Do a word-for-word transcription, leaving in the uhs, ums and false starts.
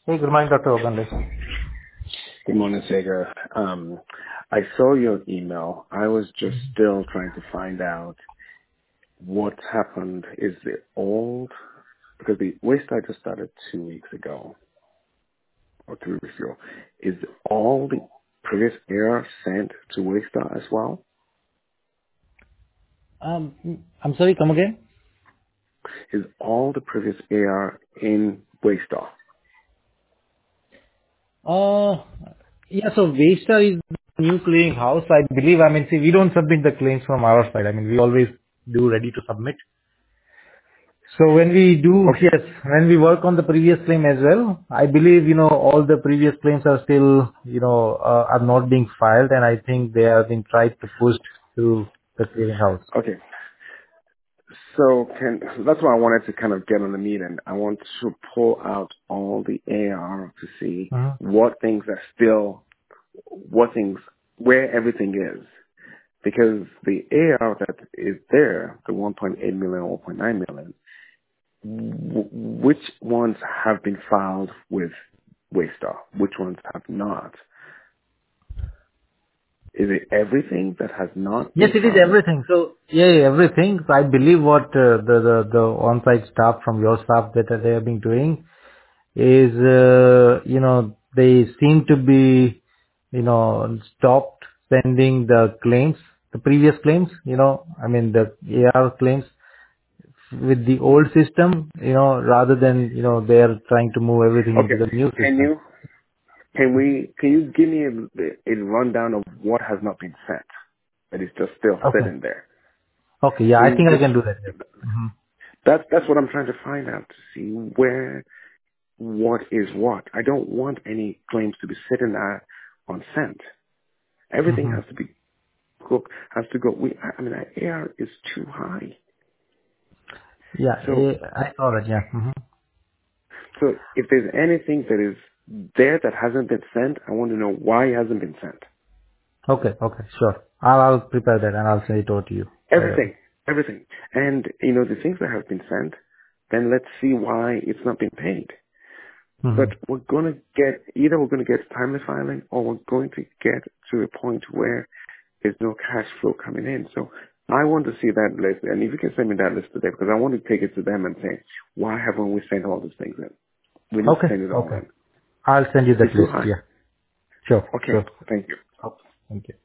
Hey, good morning, Doctor Oganle. Good morning, Sagar. Um, I saw your email. I was just still trying to find out what happened. Is the old, because the waste I just started two weeks ago, or three weeks ago, is all the previous air sent to Waystar as well? Um, I'm sorry, come again? Is all the previous air in Waystar? Uh, yeah, so Waystar is the new clearing house. I believe, I mean, see, we don't submit the claims from our side. I mean, we always do ready to submit. So when we do, Okay, yes, when we work on the previous claim as well, I believe, you know, all the previous claims are still, you know, uh, are not being filed, and I think they have been tried to push through the clearing house. okay. So can that's why I wanted to kind of get on the meeting. I want to pull out all the A R to see Mm-hmm. what things are still what things, where everything is. Because the A R that is there, the one point eight million, one point nine million, w- which ones have been filed with Waystar? Which ones have not? Is it everything that has not Yes, been it is filed? everything. So yeah, yeah, everything. So I believe what uh, the the the on-site staff from your staff that they have been doing is, uh, you know, they seem to be, you know, stopped sending the claims, the previous claims. You know, I mean the A R claims with the old system. You know, rather than you know they are trying to move everything into Okay. the new Can system. you, can we, can you give me a, a rundown of what has not been sent that is just still Okay. sitting there? Okay. Yeah, Can I you think I just, can do that. Yes. hmm that's, that's what I'm trying to find out, to see where what is what. I don't want any claims to be sitting there unsent. Everything hmm has to be cooked, has to go. We, I mean, our air is too high. Yeah, So, eh, I saw that. Yeah. hmm so if there's anything that is there that hasn't been sent, I want to know why it hasn't been sent. Okay, okay, sure. I'll, I'll prepare that and I'll send it over to you right away. Everything, everything. And, you know, the things that have been sent, then let's see why it's not been paid. hmm But we're going to get, either we're going to get timely filing or we're going to get to a point where there's no cash flow coming in. So I want to see that list. And if you can send me that list today, because I want to take it to them and say, why haven't we sent all these things in? We need to Okay, send it all okay. in. I'll send you It's that too list. high. Yeah, sure, Okay. sure. Thank you. Okay, thank you.